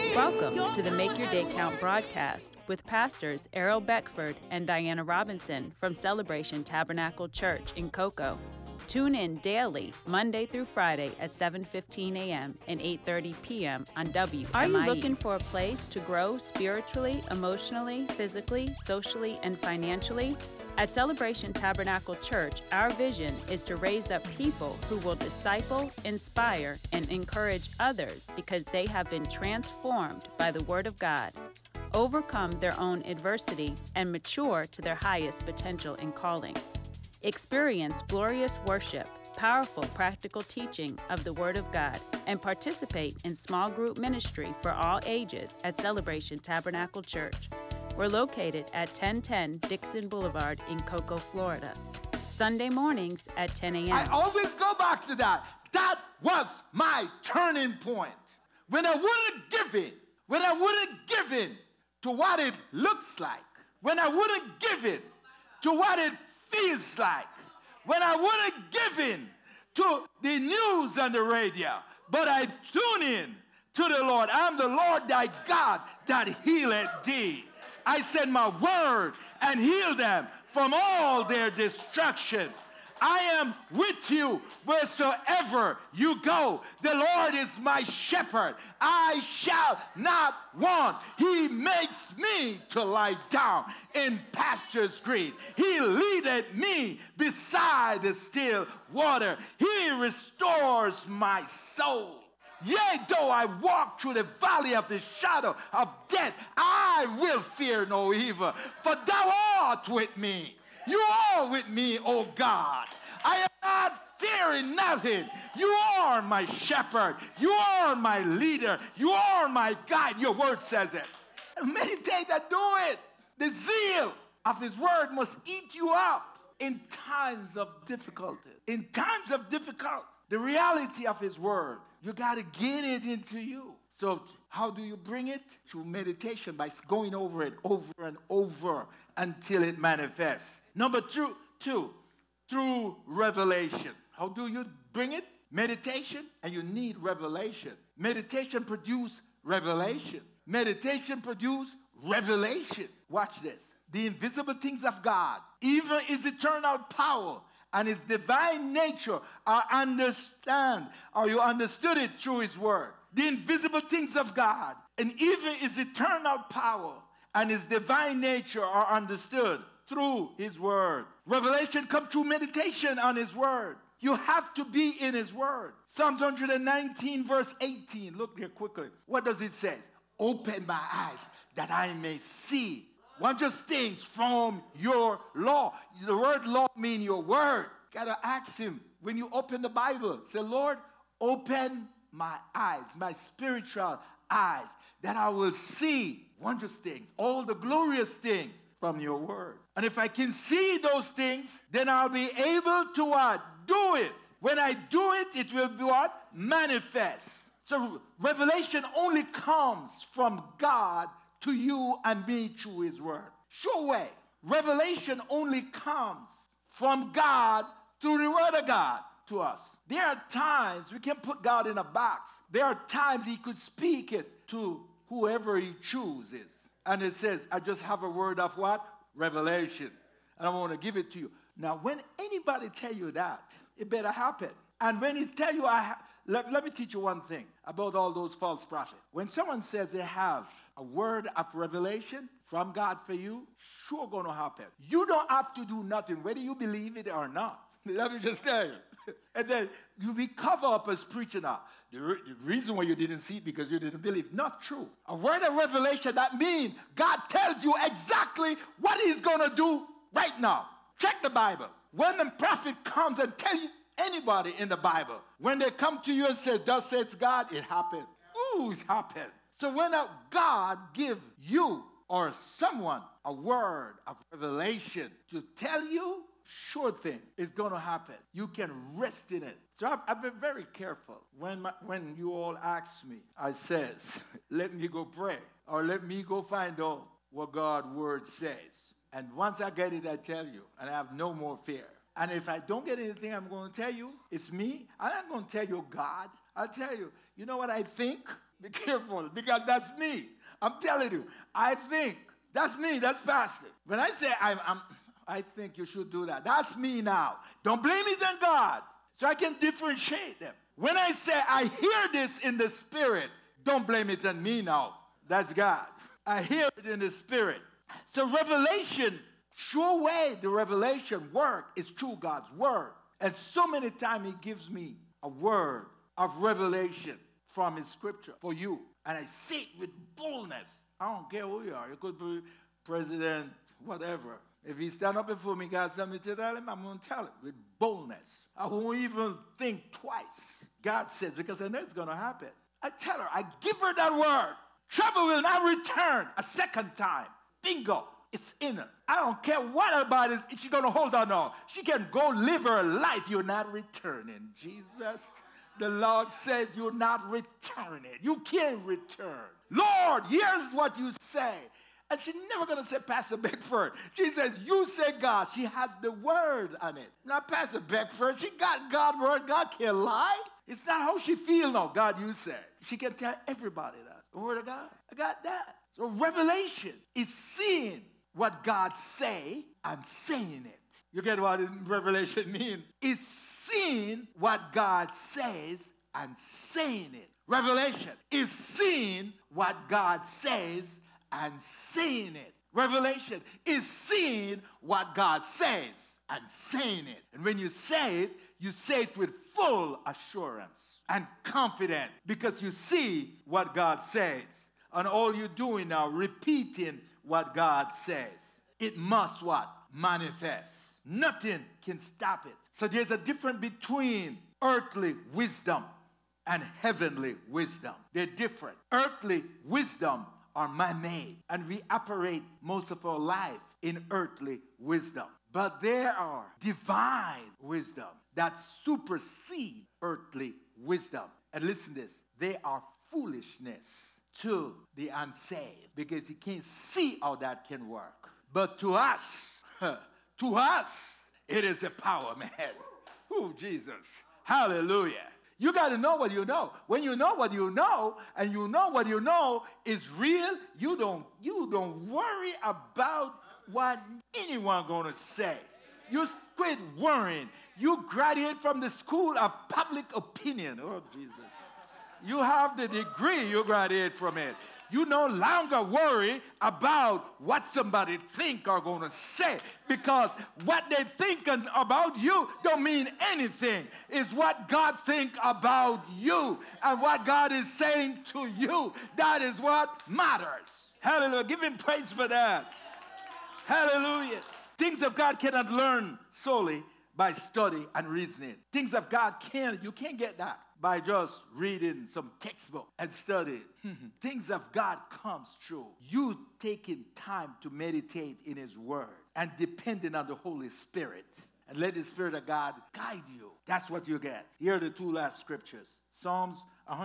Welcome to the Make Your Day Count broadcast with pastors Errol Beckford and Diana Robinson from Celebration Tabernacle Church in Cocoa. Tune in daily, Monday through Friday at 7:15 a.m. and 8:30 p.m. on WMIE. Are you looking for a place to grow spiritually, emotionally, physically, socially, and financially? At Celebration Tabernacle Church, our vision is to raise up people who will disciple, inspire, and encourage others because they have been transformed by the Word of God, overcome their own adversity, and mature to their highest potential and calling. Experience glorious worship, powerful practical teaching of the Word of God, and participate in small group ministry for all ages at Celebration Tabernacle Church. We're located at 1010 Dixon Boulevard in Cocoa, Florida. Sunday mornings at 10 a.m. I always go back to that. That was my turning point. When I wouldn't give in to what it looks like, when I wouldn't give in to what it feels like, when I wouldn't give in to the news on the radio, but I tune in to the Lord. I'm the Lord thy God that healeth thee. I send my word and heal them from all their destruction. I am with you wheresoever you go. The Lord is my shepherd. I shall not want. He makes me to lie down in pastures green. He leadeth me beside the still water. He restores my soul. Yea, though I walk through the valley of the shadow of death, I will fear no evil, for thou art with me. You are with me, O God. I am not fearing nothing. You are my shepherd. You are my leader. You are my guide. Your word says it. Meditate and do it. The zeal of his word must eat you up in times of difficulty. In times of difficulty, the reality of his word, you got to get it into you. So how do you bring it? Through meditation, by going over it over and over until it manifests. Number two, through revelation. How do you bring it? Meditation, and you need revelation. Meditation produces revelation. Meditation produces revelation. Watch this. The invisible things of God, even his eternal power and his divine nature are you understood it through his word. The invisible things of God and even his eternal power and his divine nature are understood through his word. Revelation comes through meditation on his word. You have to be in his word. Psalms 119 verse 18. Look here quickly. What does it say? Open my eyes that I may see wondrous things from your law. The word law means your word. Gotta ask him when you open the Bible. Say, Lord, open my eyes, my spiritual eyes, that I will see wondrous things, all the glorious things from your word. And if I can see those things, then I'll be able to what? Do it. When I do it, it will be what? Manifest. So revelation only comes from God to you and me through his word. Sure way. Revelation only comes from God through the word of God to us. There are times we can put God in a box. There are times he could speak it to whoever he chooses. And it says, I just have a word of what? Revelation. And I want to give it to you. Now, when anybody tell you that, it better happen. And when he tell you, let me teach you one thing about all those false prophets. When someone says they have a word of revelation from God for you, sure going to happen. You don't have to do nothing, whether you believe it or not. Let me just tell you. And then you be covered up as preaching now. The reason why you didn't see it because you didn't believe. Not true. A word of revelation, that means God tells you exactly what he's going to do right now. Check the Bible. When the prophet comes and tells you, anybody in the Bible, when they come to you and say, thus says God, it happened. Ooh, it happened. So when God give you or someone a word of revelation to tell you, sure thing, it's going to happen. You can rest in it. So I've been very careful. When you all ask me, I says, let me go pray or let me go find out what God's word says. And once I get it, I tell you, and I have no more fear. And if I don't get anything, I'm going to tell you, it's me. I'm not going to tell you God. I'll tell you, you know what I think? Be careful, because that's me. I'm telling you, I think. That's me, that's pastor. When I say I think you should do that, that's me now. Don't blame it on God, so I can differentiate them. When I say I hear this in the spirit, don't blame it on me now. That's God. I hear it in the spirit. So revelation, sure way the revelation work is through God's word. And so many times he gives me a word of revelation from his scripture for you. And I say it with boldness. I don't care who you are. You could be president, whatever. If he stand up before me, God sent me to tell him, I'm going to tell him with boldness. I won't even think twice. God says, because I know it's going to happen. I tell her, I give her that word. Trouble will not return a second time. Bingo. It's in her. I don't care what about it. She's going to hold on now. She can go live her life. You're not returning. Jesus, the Lord says you're not returning. You can't return. Lord, here's what you say. And she's never going to say Pastor Beckford. She says, you say God. She has the word on it. Not Pastor Beckford. She got God's word. God can't lie. It's not how she feels now. God, you say. She can tell everybody that. The word of God. I got that. So revelation is seeing what God say and saying it. You get what revelation means? It's seeing what God says and saying it. Revelation is seeing what God says and saying it. Revelation is seeing what God says and saying it. And when you say it with full assurance and confidence, because you see what God says. And all you're doing now, repeating what God says. It must what? Manifest. Nothing can stop it. So there's a difference between earthly wisdom and heavenly wisdom. They're different. Earthly wisdom are man-made, and we operate most of our lives in earthly wisdom. But there are divine wisdom that supersede earthly wisdom. And listen to this. They are foolishness to the unsaved, because you can't see how that can work. But to us, it is a power, man. Oh, Jesus. Hallelujah. You got to know what you know. When you know what you know, and you know what you know is real, you don't worry about what anyone going to say. You quit worrying. You graduate from the school of public opinion. Oh, Jesus. You have the degree, you graduate from it. You no longer worry about what somebody think or going to say, because what they think about you don't mean anything. It's what God think about you and what God is saying to you. That is what matters. Hallelujah. Give him praise for that. Hallelujah. Things of God cannot learn solely by study and reasoning. Things of God you can't get that by just reading some textbook and studying. Things of God comes through you taking time to meditate in his word and depending on the Holy Spirit. And let the Spirit of God guide you. That's what you get. Here are the two last scriptures. Psalms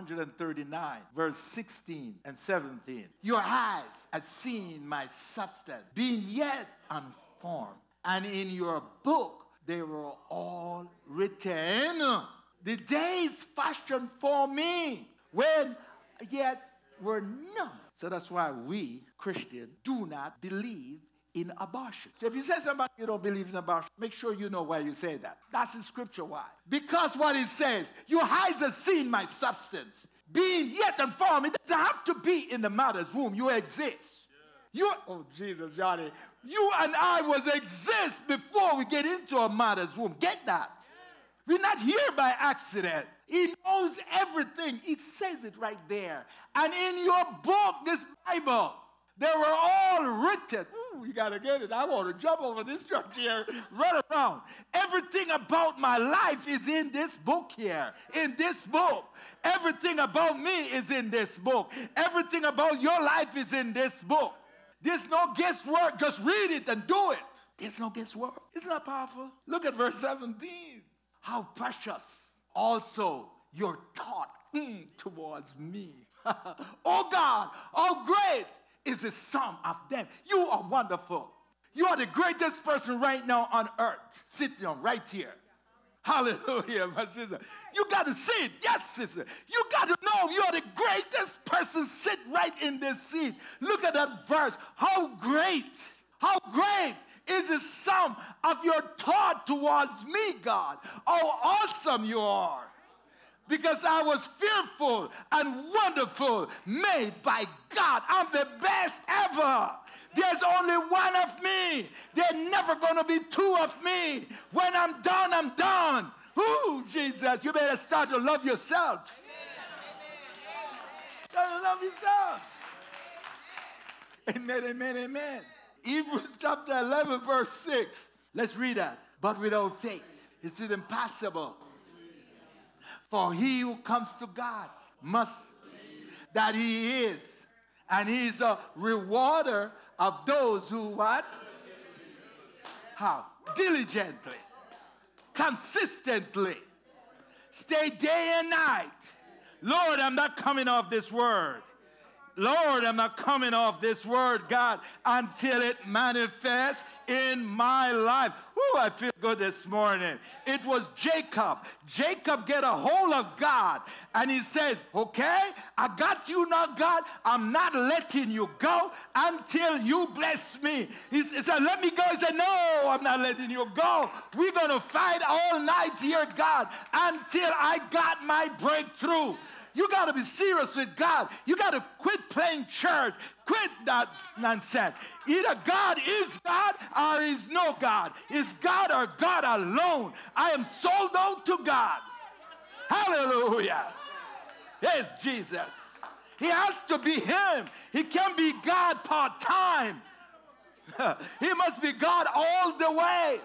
139, verse 16 and 17. Your eyes have seen my substance, being yet unformed. And in your book they were all written. The days fashioned for me, when yet were none. So that's why we, Christians, do not believe in abortion. So if you say somebody you don't believe in abortion, make sure you know why you say that. That's in scripture why. Because what it says, your eyes have seen my substance, being yet unformed. It doesn't have to be in the mother's womb. You exist. Oh, Jesus, Johnny. You and I was exist before we get into a mother's womb. Get that? We're not here by accident. He knows everything. It says it right there. And in your book, this Bible, they were all written. Ooh, you got to get it. I want to jump over this church here, run around. Everything about my life is in this book here, in this book. Everything about me is in this book. Everything about your life is in this book. There's no guesswork. Just read it and do it. There's no guesswork. Isn't that powerful? Look at verse 17. How precious also your thought towards me. Oh God, how great is the sum of them. You are wonderful. You are the greatest person right now on earth. Sit down right here. Hallelujah, my sister. You got to see it. Yes, sister. You got to know you're the greatest person sit right in this seat. Look at that verse. How great is the sum of your thought towards me, God. How awesome you are. Because I was fearful and wonderful made by God. I'm the best ever. There's only one of me. There's never going to be two of me. When I'm done, I'm done. Ooh, Jesus, you better start to love yourself. Start to love yourself. Amen, amen, amen. Hebrews chapter 11, verse 6. Let's read that. But without faith, it's impossible. For he who comes to God must that he is. And he's a rewarder of those who what? How? Diligently. Consistently. Stay day and night. Lord, I'm not coming off this word. Lord, I'm not coming off this word, God, until it manifests in my life. Ooh, I feel good this morning. It was Jacob. Jacob get a hold of God, and he says, okay, I got you now, God. I'm not letting you go until you bless me. He said, let me go. He said, no, I'm not letting you go. We're going to fight all night here, God, until I got my breakthrough. You got to be serious with God. You got to quit playing church. Quit that nonsense. Either God is God or is no God. Is God or God alone. I am sold out to God. Hallelujah. Yes, Jesus. He has to be him. He can't be God part-time. He must be God all the way.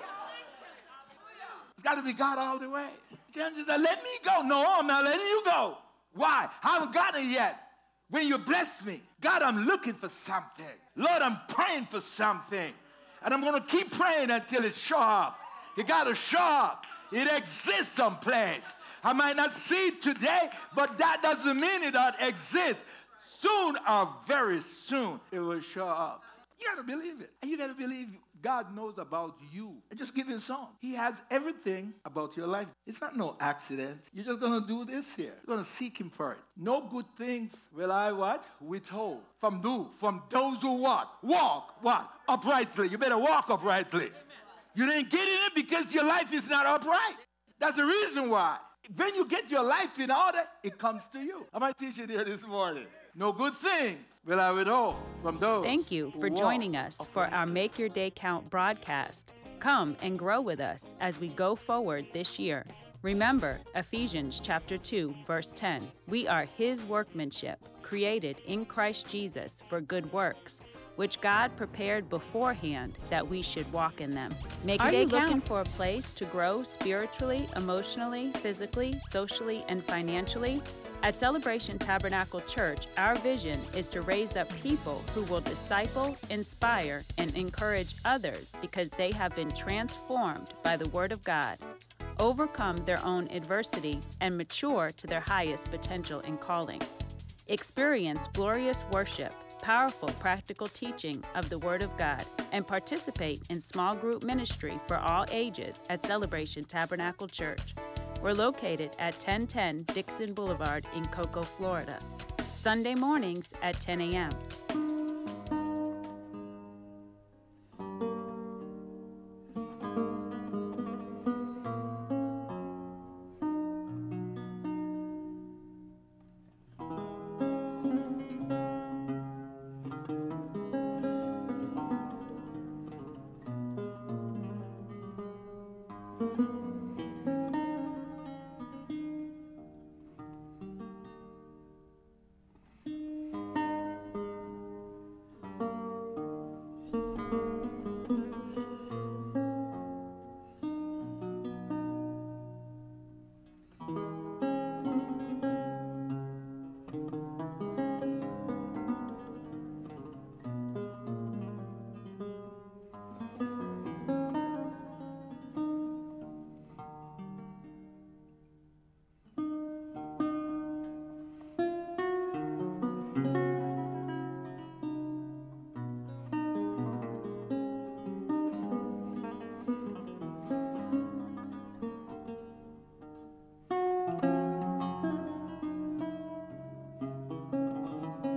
He's got to be God all the way. You can't just say, let me go. No, I'm not letting you go. Why? I haven't got it yet. When you bless me, God, I'm looking for something. Lord, I'm praying for something. And I'm going to keep praying until it show up. You got to show up. It exists someplace. I might not see it today, but that doesn't mean it doesn't exist. Soon or very soon, it will show up. You got to believe it. And you got to believe God knows about you. And just give him a song. He has everything about your life. It's not no accident. You're just going to do this here. You're going to seek him for it. No good things will I what? Withhold. From who? From those who what? Walk what? Uprightly. You better walk uprightly. Amen. You didn't get in it because your life is not upright. That's the reason why. When you get your life in order, it comes to you. I might teach you here this morning. No good things will I withhold from those. Thank you for joining us for our Make Your Day Count broadcast. Come and grow with us as we go forward this year. Remember Ephesians chapter 2, verse 10. We are his workmanship, created in Christ Jesus for good works, which God prepared beforehand that we should walk in them. Make your day count. Are you looking for a place to grow spiritually, emotionally, physically, socially, and financially? At Celebration Tabernacle Church, our vision is to raise up people who will disciple, inspire, and encourage others because they have been transformed by the Word of God, overcome their own adversity, and mature to their highest potential and calling. Experience glorious worship, powerful practical teaching of the Word of God, and participate in small group ministry for all ages at Celebration Tabernacle Church. We're located at 1010 Dixon Boulevard in Cocoa, Florida. Sunday mornings at 10 a.m.